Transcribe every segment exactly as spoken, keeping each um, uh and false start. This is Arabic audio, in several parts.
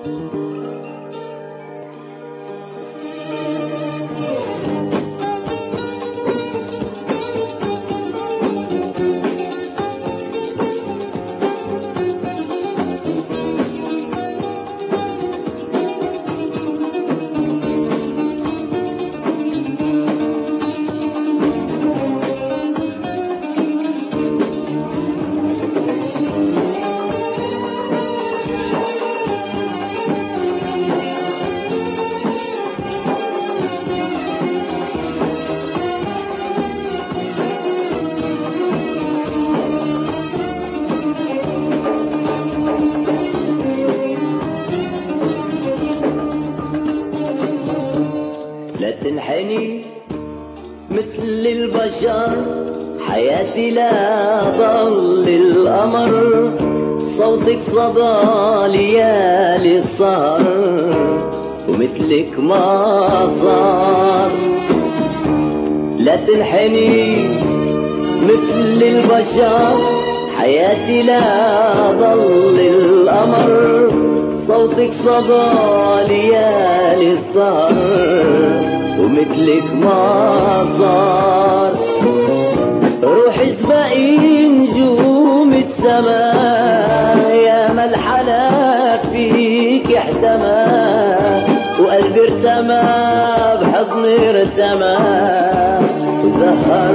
لا تنحني مثل البشر، حياتي لا ضل القمر، صوتك صدى ليالي السهر ومثلك ما صار. لا تنحني مثل البشر، حياتي لا ضل القمر، صوتك صدى ليالي السهر ومثلك ما صار. روح اسبقي نجوم السماء، يا ما الحلا فيك احتمى، وقلبي ارتمى بحضني ارتمى وزهر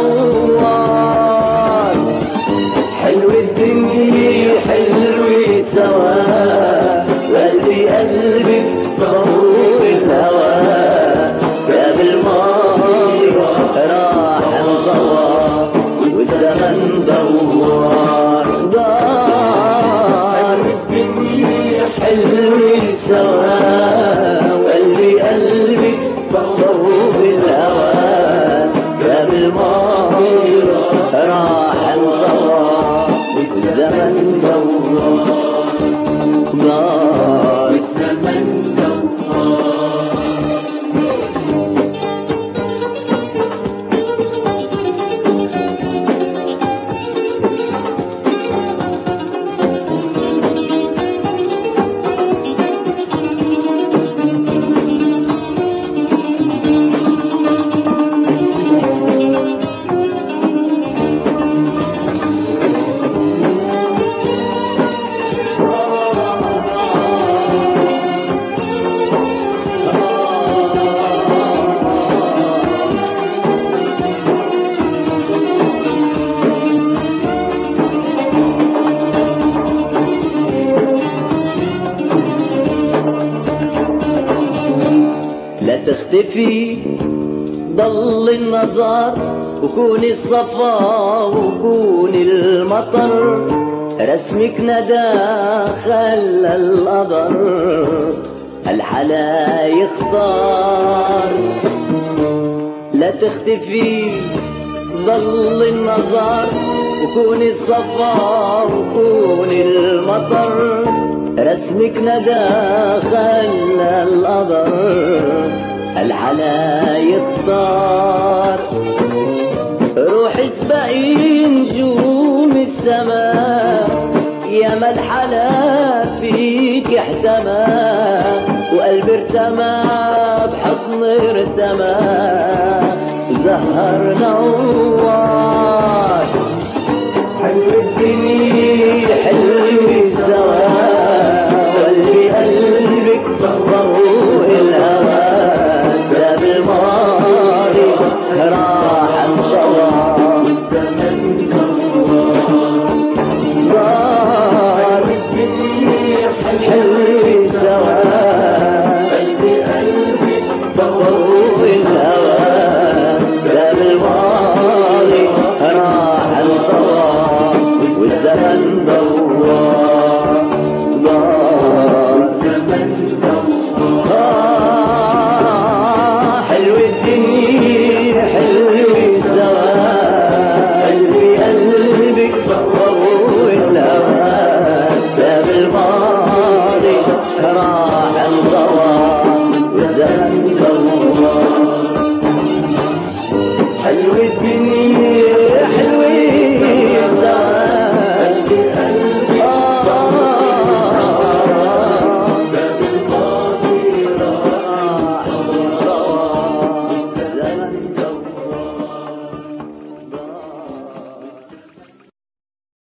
نوار. حلو الدنيا حلو سوا، وقلبي قلبك صور الهوى، باب الماضي راح انطوى والزمن دوار. دار الدنيا حلو سوا، وقلبي قلبك صور الهوى، باب الماضي راح انطوى والزمن دوار. دار الزمن دوار. لا تختفي ضل النظر، وكون الصفا وكون المطر، رسمك ندى خلى القدر الحلا يختار. لا تختفي ضل النظر، وكون الصفا وكون المطر، رسمك ندى خلى القدر الحلا يختار. روح اسبقي نجوم السماء، يا ما الحلا فيك احتمى، وقلبي ارتمى بحضن ارتمى زهر نوار. حلو الدنيا حلو سوا، واللي قلبك ضوء الهوى، باب الماضي راح انطوى والزمن دوار. دار الدنيا حلو سوا، قلبي قلبك ضوء الهوى، باب الماضي راح انطوى والزمن دوار.